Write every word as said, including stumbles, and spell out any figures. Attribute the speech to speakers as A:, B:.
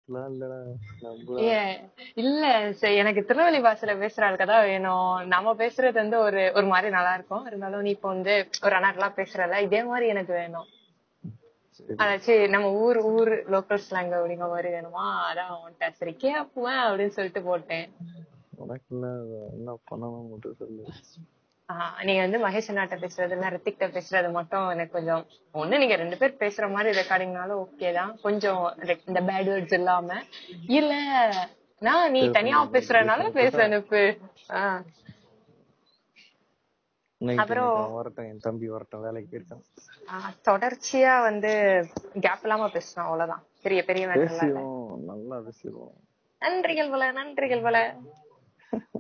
A: அப்படிலாம் இல்லடா
B: ஏ இல்ல சரி, எனக்கு திருநெல்வேலி பாஷையில பேசுற ஆளுக்கு தான் வேணும். நம்ம பேசுறது வந்து ஒரு ஒரு மாதிரி நல்லா இருக்கும். இருந்தாலும் நீ இப்ப வந்து ஒரு அண்ணாட்டெல்லாம் பேசுறல, இதே மாதிரி எனக்கு வேணும். அதாச்சும் நம்ம ஊர் ஊர் லோக்கல் ஸ்லாங் அப்படிங்கிற மாதிரி வேணுமா? அதான் உன்கிட்ட சரி கேப்புவேன் அப்படின்னு சொல்லிட்டு போட்டேன்.
A: உனக்கு என்ன பண்ணணும் மட்டும் சொல்லு.
B: ஆஹ் நீங்க வந்து மகேஷ் அண்ணாட்ட பேசுறது இல்ல ரித்திக்ட பேசுறது மட்டும் எனக்கு கொஞ்சம் ஒண்ணு நீங்க ரெண்டு பேர் பேசுற மாதிரி ரெக்கார்டிங்னாலும் ஓகேதான். கொஞ்சம் இந்த பேட் வேர்ட்ஸ் இல்லாம இல்ல நான் நீ தனியா பேசுறதுனால பேச அனுப்பு. ஆஹ் அப்புறம்
A: வரட்டும், என் தம்பி வரட்டும், வேலைக்கு போயிருக்கான்.
B: தொடர்ச்சியா வந்து கேப் இல்லாம பேசணும், அவ்வளவுதான். பெரிய பெரிய மேட்டர்
A: நல்லா பேசிடுவோம்.
B: நன்றிகள் போல நன்றிகள் போல